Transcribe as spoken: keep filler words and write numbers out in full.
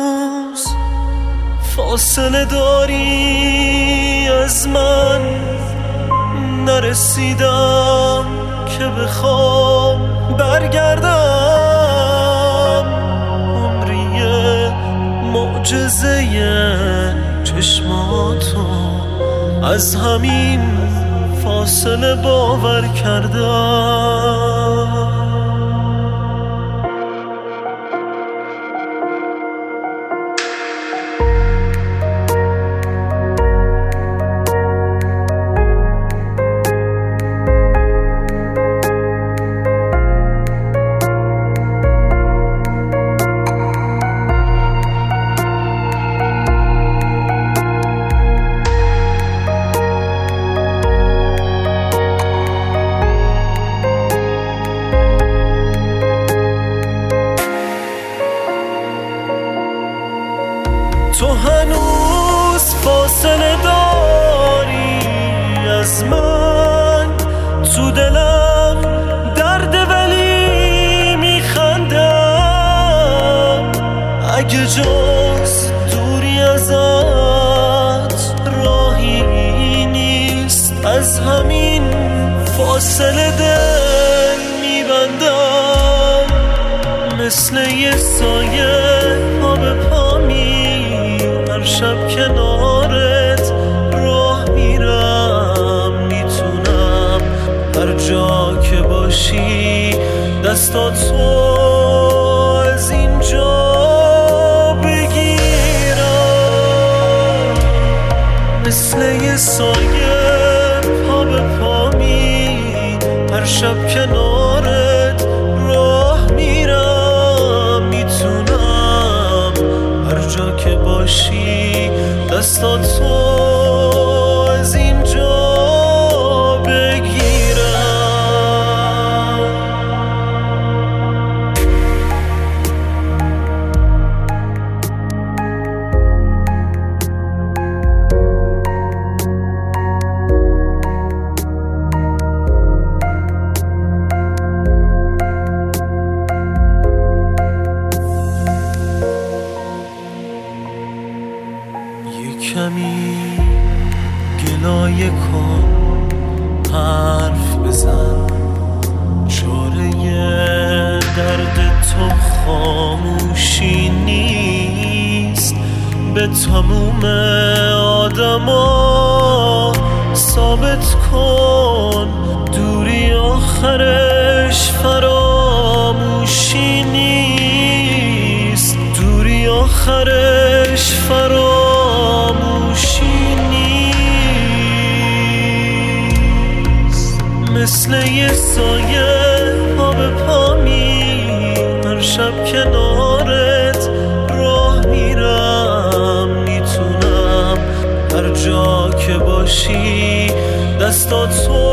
هنوز فاصله داری از من، نرسیدم که بخوام برگردم. عمریه معجزه چشماتو از همین فاصله باور کردم. تو هنوز فاصله داری از من، تو دلم درد ولی میخندم. اگه جز دوری ازت راهی نیست، از همین فاصله دل میبندم. مثل یه سایه پا به پا هر شب کنارت راه میرم. میتونم هر جا که باشی دستاتو از اینجا بگیرم. مثل یه سایه پا به پا می هر شب کنارت راه میرم. میتونم هر جا که باشی دستاتو از اینجا بگیرم. کمی گلایه کن، حرف بزن، چاره درد تو خاموشی نیست. به تموم آدما ثابت کن دوری آخرش فراموشی نیست. دوری آخرش فراموشی مثل یه سایه پا به پا می هر شب کنارت راه میرم. میتونم هر جا که باشی دستاتو